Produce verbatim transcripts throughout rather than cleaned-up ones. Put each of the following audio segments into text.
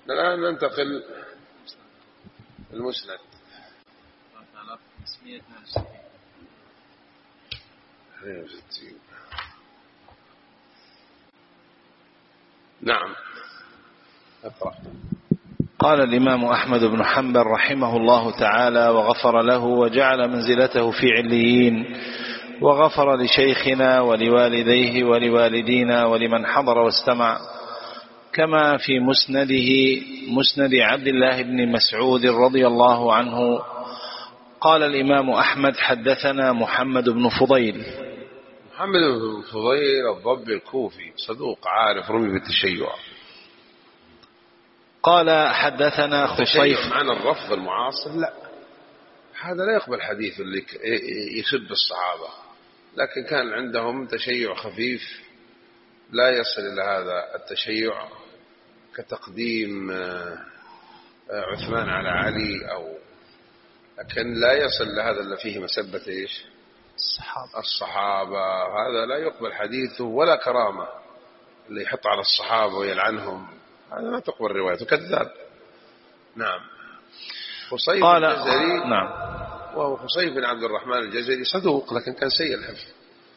الآن ننتقل المسند. نعم. أقرأ. قال الإمام أحمد بن حنبل رحمه الله تعالى وغفر له وجعل منزلته في عليين، وغفر لشيخنا ولوالديه ولوالدينا ولمن حضر واستمع، كما في مسنده مسند عبد الله بن مسعود رضي الله عنه. قال الإمام أحمد حدثنا محمد بن فضيل. محمد بن فضيل الضبي الكوفي صدوق عارف رمي بالتشيع. قال حدثنا خصيف. معنى الرفض المعاصر لا، هذا لا يقبل حديث اللي يسب الصحابة، لكن كان عندهم تشيع خفيف لا يصل إلى هذا التشيع كتقديم عثمان على علي، أو لكن لا يصل لهذا اللي فيه مسبة إيش الصحابة. الصحابة هذا لا يقبل حديثه ولا كرامة، اللي يحط على الصحابة ويلعنهم هذا ما تقبل روايته، كذاب. نعم. خصيف قال الجزري. نعم. وهو خصيف بن عبد الرحمن الجزري صدوق لكن كان سيء الحفظ.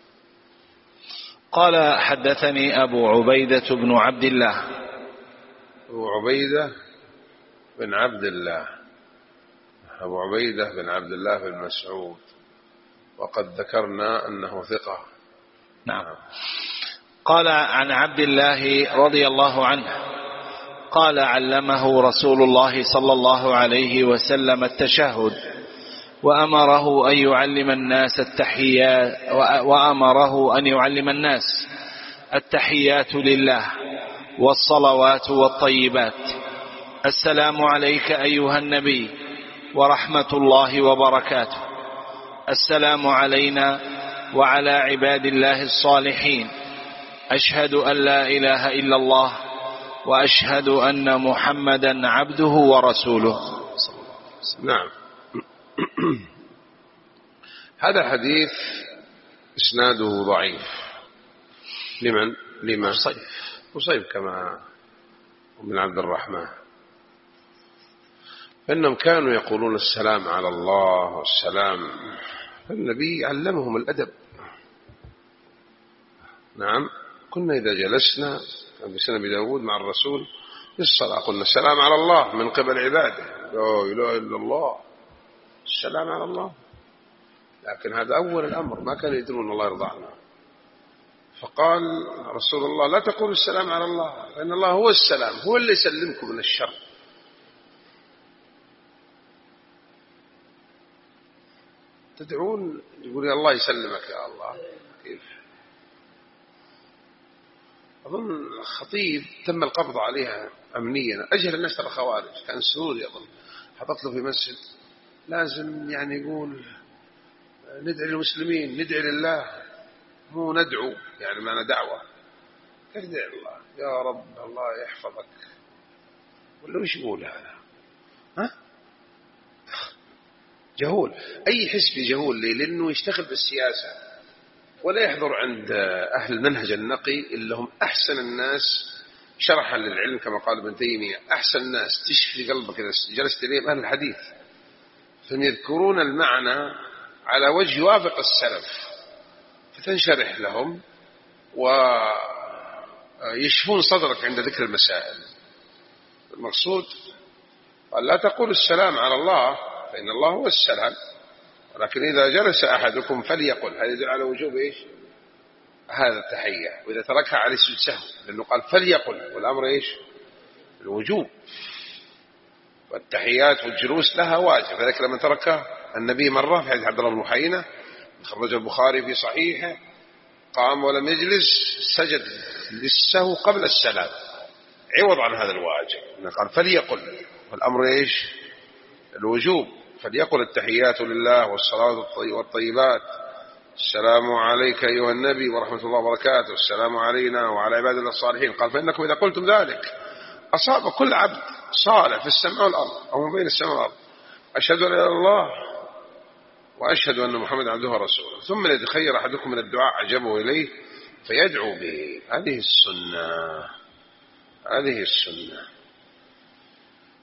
قال حدثني أبو عبيدة بن عبد الله. أبو عبيدة بن عبد الله أبو عبيدة بن عبد الله بن مسعود، وقد ذكرنا أنه ثقة. نعم. قال عن عبد الله رضي الله عنه قال علمه رسول الله صلى الله عليه وسلم التشهد، وأمره أن يعلم الناس التحيات وأمره أن يعلم الناس التحيات لله والصلوات والطيبات. السلام عليك أيها النبي ورحمة الله وبركاته. السلام علينا وعلى عباد الله الصالحين. أشهد أن لا إله إلا الله وأشهد أن محمدا عبده ورسوله. نعم. هذا الحديث إسناده ضعيف. لمن؟ لمن؟ خصيف. خصيف كما من عبد الرحمن، فإنهم كانوا يقولون السلام على الله والسلام، فالنبي علمهم الأدب. نعم. كنا إذا جلسنا بسنة بداود مع الرسول في الصلاة قلنا السلام على الله من قبل عباده، لا إله إلا الله، السلام على الله. لكن هذا أول الأمر، ما كانوا يدرون الله يرضى عنه. فقال رسول الله لا تقولوا السلام على الله، لأن الله هو السلام، هو اللي يسلمكم من الشر. تدعون يقول يا الله يسلمك يا الله، كيف؟ أظن خطيب تم القبض عليها أمنيا، أجهل الناس ترى خوارج، كان سوري أظن، حطت له في مسجد لازم يعني يقول ندعي للمسلمين، ندعي لله، مو ندعو يعني معنى دعوة. كيف ندعي الله يا رب الله يحفظك، ولا وش يقول هذا؟ ها؟ جهول. أي حزب جهول ليه؟ لأنه يشتغل بالسياسة ولا يحضر عند أهل المنهج النقي اللي هم أحسن الناس شرحا للعلم، كما قال ابن تيمية أحسن الناس تشفي قلبك إذا جلست إليهم أهل الحديث، فهم يذكرون المعنى على وجه يوافق السلف فتنشرح لهم ويشفون صدرك عند ذكر المسائل. المقصود قال لا تقول السلام على الله فإن الله هو السلام، ولكن إذا جلس أحدكم فليقل، هذا يدل على وجوب إيش هذا التحية، وإذا تركها على سجود سهو، لأنه قال فليقل والأمر إيش الوجوب، والتحيات والجلوس لها واجب. فذلك لما تركها النبي مرة في حديث عبد الله بن محينة خرج البخاري في صحيحه، قام ولم يجلس سجد للسهو قبل السلام عوض عن هذا الواجب، قال فليقل والأمر إيش الوجوب، فليقل التحيات لله والصلاة والطيبات، السلام عليك أيها النبي ورحمة الله وبركاته، السلام علينا وعلى عباد الله الصالحين. قال فإنكم إذا قلتم ذلك أصاب كل عبد صالح في السماء والأرض أو من بين السماء والأرض، أشهد أن لا إله إلا الله وأشهد أن محمد عبده ورسوله، ثم يتخير أحدكم من الدعاء عجبه إليه فيدعو به. هذه السنة، هذه السنة.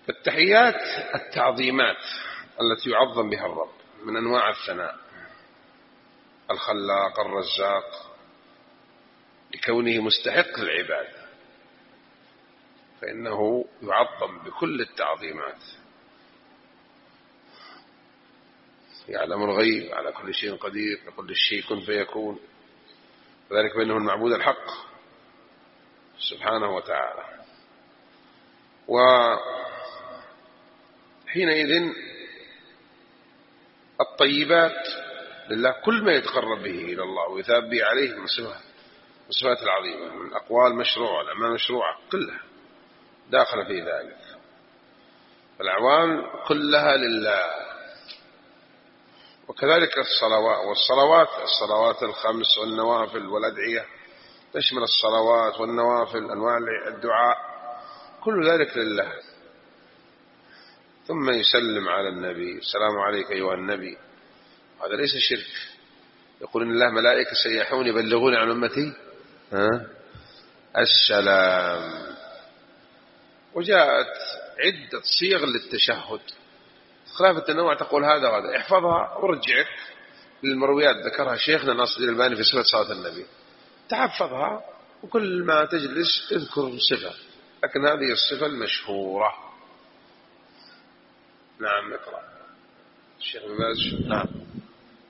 التحيات التعظيمات التي يعظم بها الرب من أنواع الثناء، الخلاق الرزاق، لكونه مستحق للعبادة فإنه يعظم بكل التعظيمات. يعلم الغيب، على كل شيء قدير، لكل شيء كن فيكون، وذلك بأنه المعبود الحق سبحانه وتعالى. وحينئذ الطيبات لله كل ما يتقرب به إلى الله ويثاب به عليه من الصفات العظيمة، من أقوال مشروعة الأعمال مشروعة كلها داخل في ذلك. الأعوان كلها لله. وكذلك الصلوات والصلوات الصلوات الخمس والنوافل والأدعية تشمل الصلوات والنوافل أنواع الدعاء كل ذلك لله. ثم يسلم على النبي، السلام عليك أيها النبي، هذا ليس شرك. يقول إن الله ملائكة سيحون يبلغون عن أمتي ها؟ السلام. وجاءت عدة صيغ للتشهد خلاف التنوع، تقول هذا وهذا، احفظها ورجعك للمرويات ذكرها شيخنا ناصر الألباني في صفة صلاة النبي، تحفظها وكل ما تجلس اذكر صفة، لكن هذه الصفة المشهورة. نعم اقرأ الشيخ بن باز. نعم.